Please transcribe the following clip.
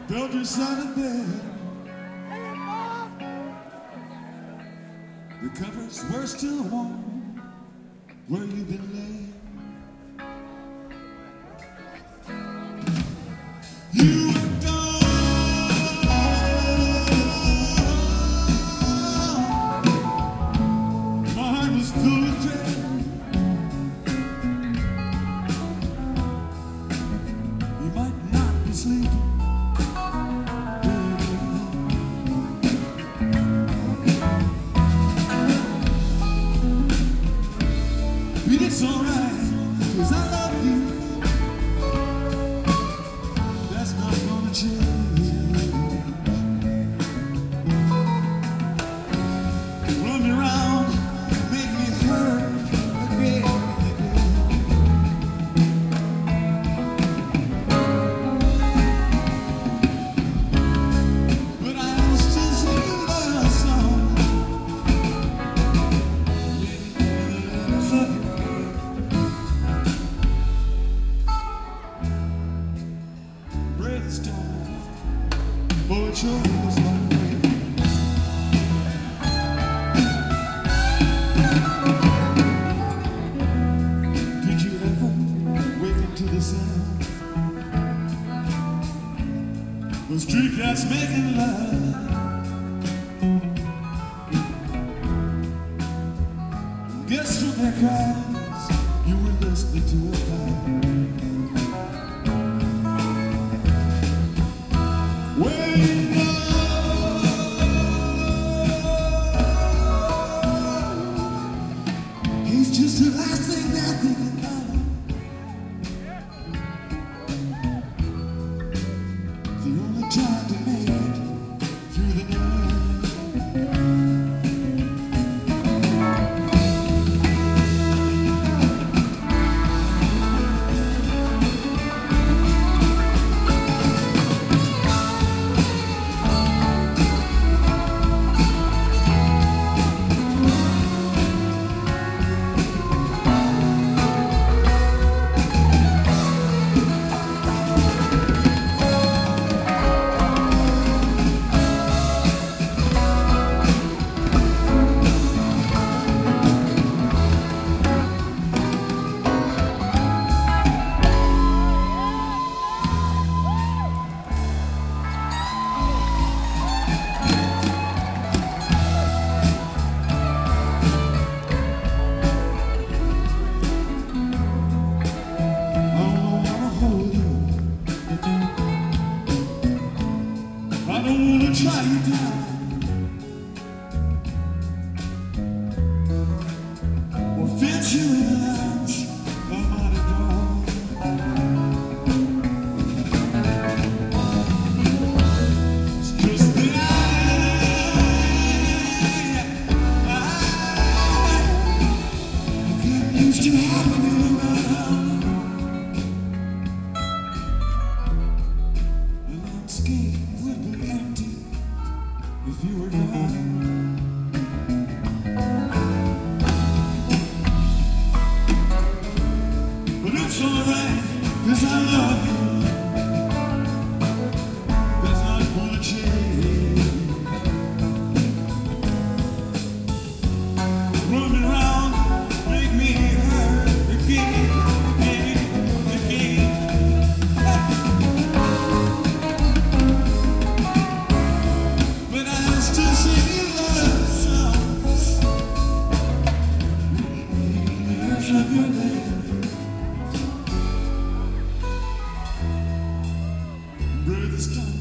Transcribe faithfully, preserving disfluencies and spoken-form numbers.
Build your son a bed. The covers were still warm where you've been laying. You were gone. My heart was full of dread. You might not be sleeping. It's alright, 'cause I love you. That's not gonna change. Run me around, make me hurt again, again. But I'll still sing a love song. Boy, it sure was like rain. Did you ever wake up to the sound? Those street cats making love. Guess from their cries you were listening to a cloud. He's just the last thing they're thinking about. They only tried to make it through the night. I don't wanna try you down or fit you in the lounge of my door. It's just that I, I get used to having you around, and I'm scared it would be empty if you were gone. But it's alright, 'cause I love you. That's not gonna change. Run me around, make me hurt again, again, again. But I still sing love songs. Years of your life. Brothers,